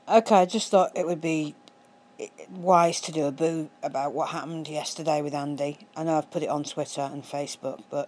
Okay, I just thought it would be wise to do a boo about what happened yesterday with Andy. I know I've put it on Twitter and Facebook, but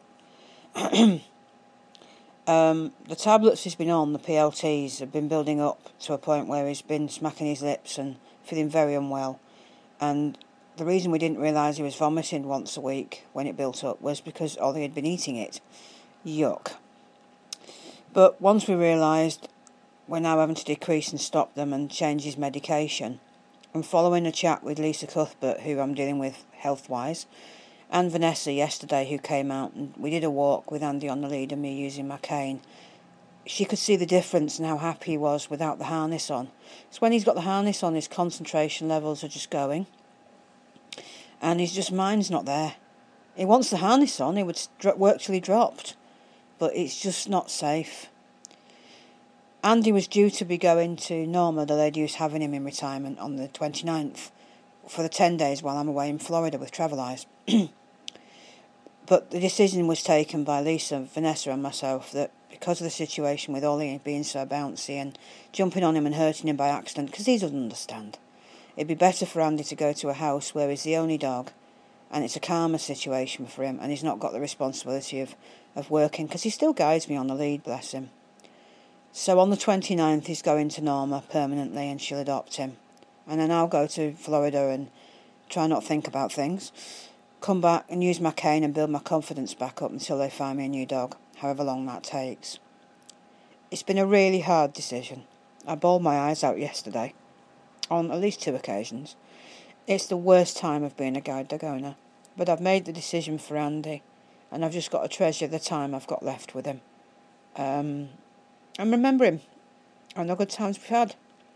the tablets he's been on, the PLTs, have been building up to a point where he's been smacking his lips and feeling very unwell. And the reason we didn't realise he was vomiting once a week when it built up was because Ollie had been eating it. Yuck. But once we realised, we're now having to decrease and stop them and change his medication. And following a chat with Lisa Cuthbert, who I'm dealing with health-wise, and Vanessa yesterday, who came out, and we did a walk with Andy on the lead and me using my cane, she could see the difference and how happy he was without the harness on. So when he's got the harness on, his concentration levels are just going, and his mind's not there. He wants the harness on, he would work till he dropped, but it's just not safe. Andy was due to be going to Norma, the lady who's having him in retirement, on the 29th for the 10 days while I'm away in Florida with Traveleyes. But the decision was taken by Lisa, Vanessa and myself that because of the situation with Ollie being so bouncy and jumping on him and hurting him by accident, because he doesn't understand, it'd be better for Andy to go to a house where he's the only dog and it's a calmer situation for him and he's not got the responsibility of working, because he still guides me on the lead, bless him. So on the 29th he's going to Norma permanently and she'll adopt him. And then I'll go to Florida and try not to think about things, come back and use my cane and build my confidence back up until they find me a new dog, however long that takes. It's been a really hard decision. I bawled my eyes out yesterday, on at least 2 occasions. It's the worst time of being a guide dog owner, but I've made the decision for Andy, and I've just got to treasure the time I've got left with him. And remember him, and the good times we've had.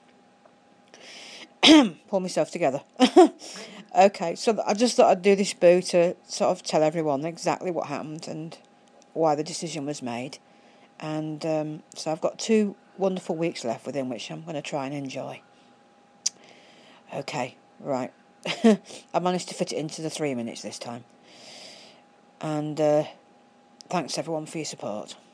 Pull myself together. Okay, so I just thought I'd do this boo to sort of tell everyone exactly what happened and why the decision was made. And so I've got 2 wonderful weeks left with him, which I'm going to try and enjoy. Okay, right. I managed to fit it into the 3 minutes this time. And thanks everyone for your support.